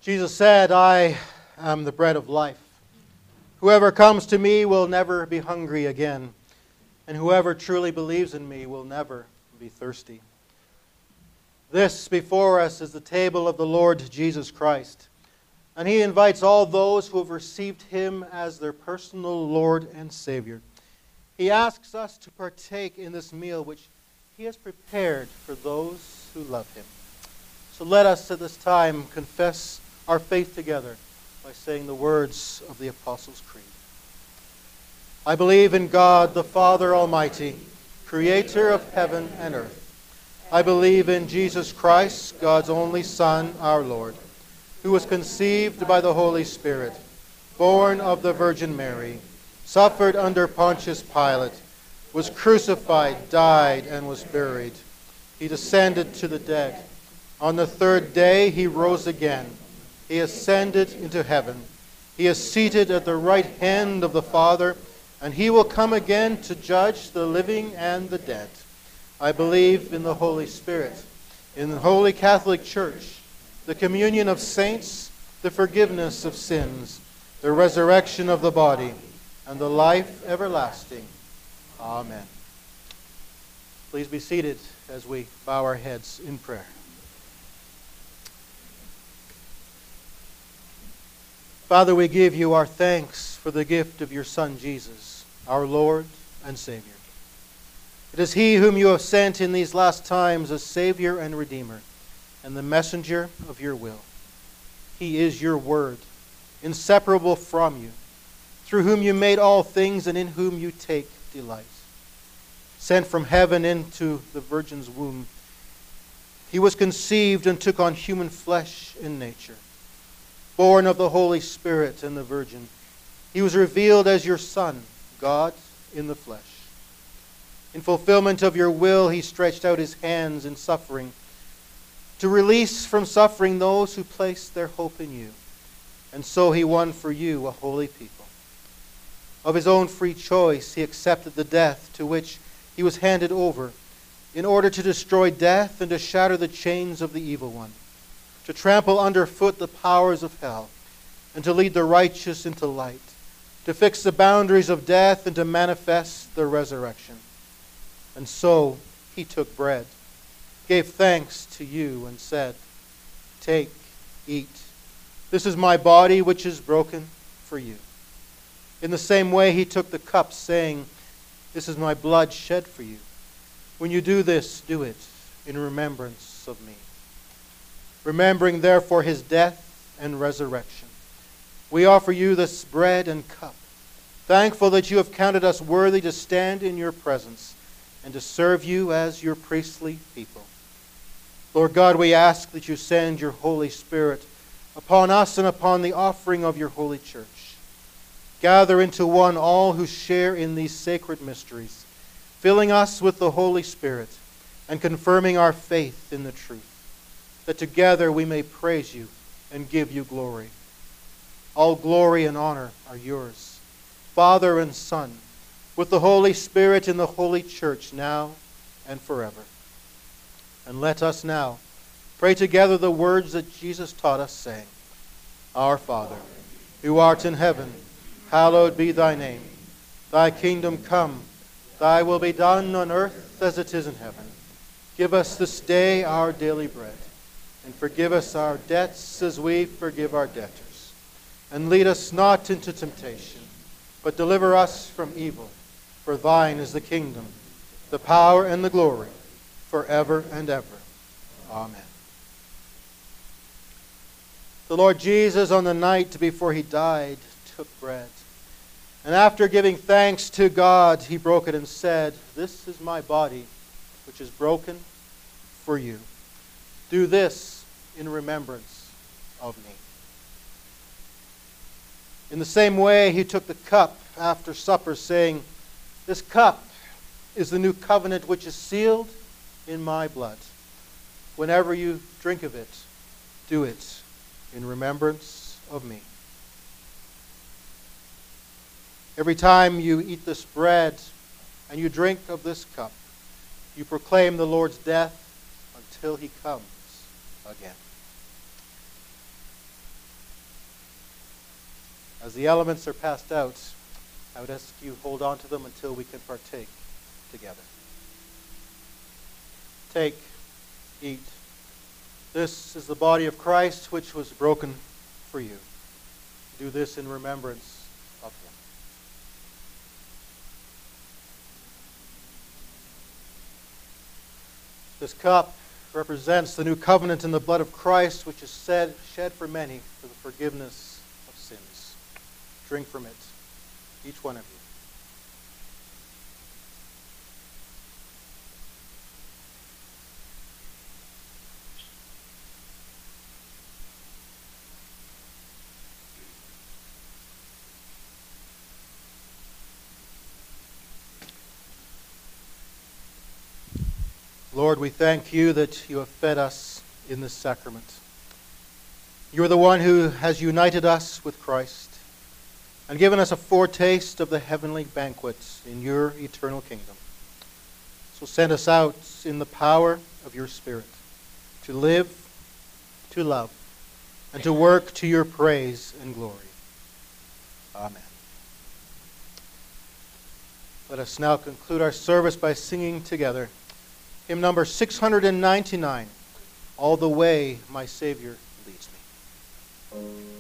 Jesus said, "I am the bread of life. Whoever comes to me will never be hungry again, and whoever truly believes in me will never be thirsty." This before us is the table of the Lord Jesus Christ, and He invites all those who have received Him as their personal Lord and Savior. He asks us to partake in this meal which He has prepared for those who love Him. So let us at this time confess our faith together by saying the words of the Apostles' Creed. I believe in God, the Father Almighty, creator of heaven and earth. I believe in Jesus Christ, God's only Son, our Lord, who was conceived by the Holy Spirit, born of the Virgin Mary, suffered under Pontius Pilate, was crucified, died, and was buried. He descended to the dead. On the third day he rose again. He ascended into heaven. He is seated at the right hand of the Father, and He will come again to judge the living and the dead. I believe in the Holy Spirit, in the Holy Catholic Church, the communion of saints, the forgiveness of sins, the resurrection of the body, and the life everlasting. Amen. Please be seated as we bow our heads in prayer. Father, we give you our thanks for the gift of your Son, Jesus, our Lord and Savior. It is He whom you have sent in these last times as Savior and Redeemer, and the messenger of your will. He is your Word, inseparable from you, through whom you made all things and in whom you take delight. Sent from heaven into the Virgin's womb, He was conceived and took on human flesh in nature. Born of the Holy Spirit and the Virgin, He was revealed as your Son, God in the flesh. In fulfillment of your will, He stretched out His hands in suffering to release from suffering those who place their hope in you. And so He won for you a holy people. Of His own free choice, He accepted the death to which He was handed over in order to destroy death and to shatter the chains of the evil one, to trample underfoot the powers of hell, and to lead the righteous into light, to fix the boundaries of death and to manifest the resurrection. And so He took bread, gave thanks to you, and said, "Take, eat. This is my body which is broken for you." In the same way He took the cup, saying, "This is my blood shed for you. When you do this, do it in remembrance of me." Remembering therefore His death and resurrection, we offer you this bread and cup, thankful that you have counted us worthy to stand in your presence and to serve you as your priestly people. Lord God, we ask that you send your Holy Spirit upon us and upon the offering of your holy church. Gather into one all who share in these sacred mysteries, filling us with the Holy Spirit and confirming our faith in the truth, that together we may praise you and give you glory. All glory and honor are yours, Father and Son, with the Holy Spirit in the Holy Church, now and forever. And let us now pray together the words that Jesus taught us, saying, Our Father, who art in heaven, hallowed be thy name. Thy kingdom come, thy will be done on earth as it is in heaven. Give us this day our daily bread, and forgive us our debts as we forgive our debtors. And lead us not into temptation, but deliver us from evil. For thine is the kingdom, the power, and the glory, forever and ever. Amen. The Lord Jesus, on the night before He died, took bread. And after giving thanks to God, He broke it and said, "This is my body, which is broken for you. Do this in remembrance of me." In the same way, He took the cup after supper, saying, "This cup is the new covenant which is sealed in my blood. Whenever you drink of it, do it in remembrance of me." Every time you eat this bread and you drink of this cup, you proclaim the Lord's death until He comes again. As the elements are passed out, I would ask you hold on to them until we can partake together. Take, eat. This is the body of Christ, which was broken for you. Do this in remembrance of him. This cup represents the new covenant in the blood of Christ, which is shed for many for the forgiveness of sins. Drink from it, each one of you. Lord, we thank you that you have fed us in this sacrament. You are the one who has united us with Christ and given us a foretaste of the heavenly banquet in your eternal kingdom. So send us out in the power of your Spirit to live, to love, and to work to your praise and glory. Amen. Let us now conclude our service by singing together hymn number 699, All the Way My Savior Leads Me.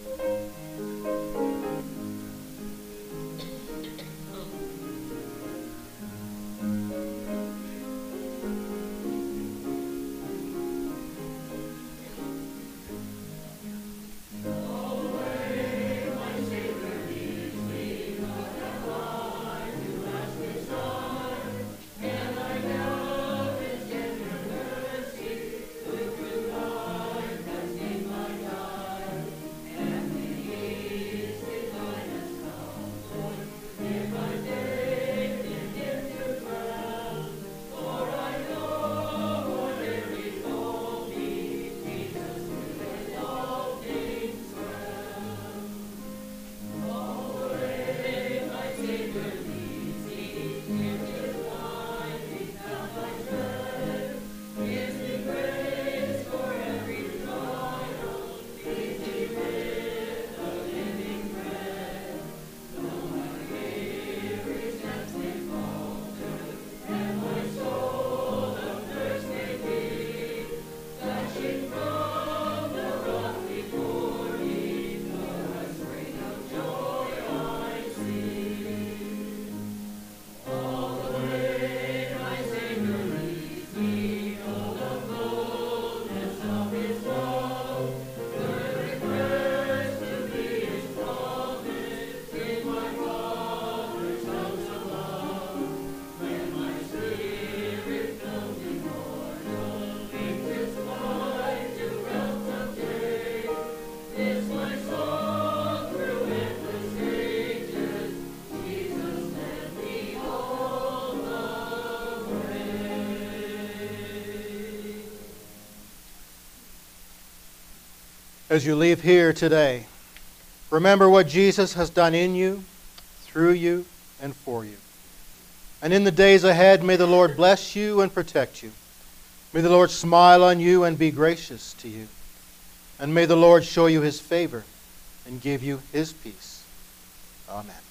As you leave here today, remember what Jesus has done in you, through you, and for you. And in the days ahead, may the Lord bless you and protect you. May the Lord smile on you and be gracious to you. And may the Lord show you his favor and give you his peace. Amen.